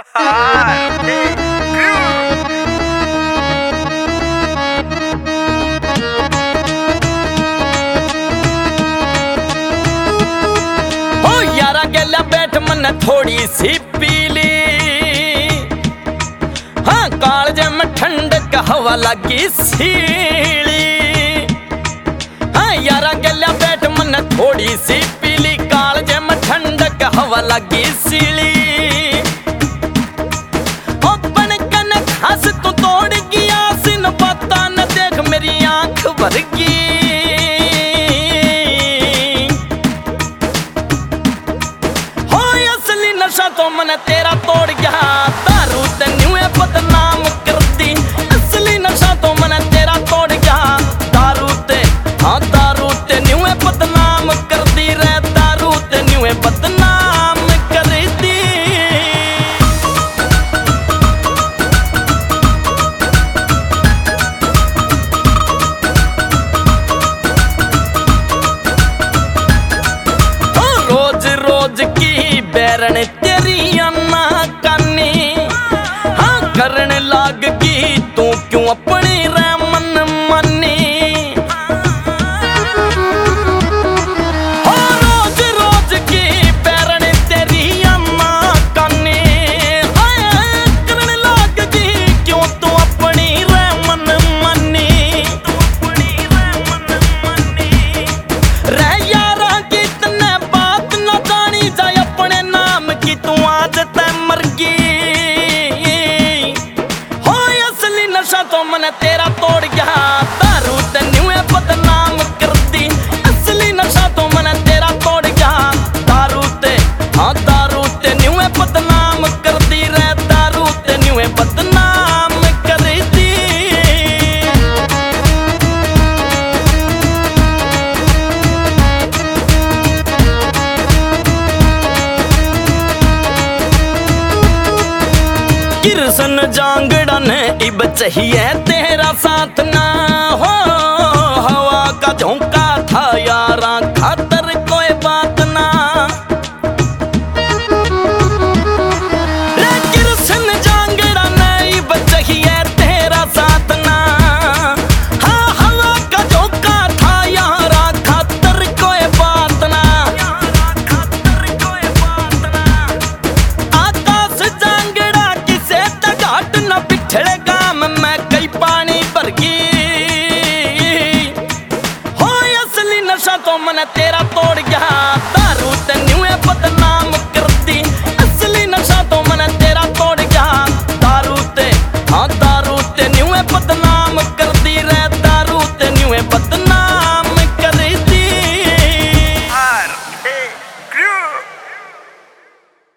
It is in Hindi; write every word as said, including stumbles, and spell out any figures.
यारा गेला बैठ मन थोड़ी सी पीली, हाँ कालजे में ठंडक हवा लगी सीली। हाँ यारा गेला बैठ मन थोड़ी सी पीली, कालजे में ठंडक हवा लगी सीली। ओपन कन हंस तू तोड़ गया सिन बाता न देख मेरी आंख भर गई। नशा तो मन तेरा तोड़ गया, दारू ते न्यूए बदनाम कर दी। असली नशा तो मन तेरा तोड़ गया, दारू ते हाँ दारू ते न्यूए बदनाम कर दी रे, दारू ते न्यूए बदनाम कर दी। रोज रोज की बैरन तेरी अन्ना कानी, हाँ करने लाग की तू क्यों अपनी रे मन मानी। हाँ रोज रोज की बैरन तेरी अन्ना कानी, हाँ करने लाग की क्यों तू अपनी रे मन मानी। रे यारा की तने बात न जानी जाए अपने नाम की, तू आज तै मर गई। हो असली नशा तो मन तेरा तोड़ गया, दारू ते न्यूए बदनाम कर दी। असली नशा तो मन तेरा तोड़ गया, दारू ते हाँ दारू ते न्यूए बदनाम कर दी रे, दारू ते न्यूए बदनाम कर दी। कृष्ण जांगड़ा ने इब चाहिए तेरा साथ ना,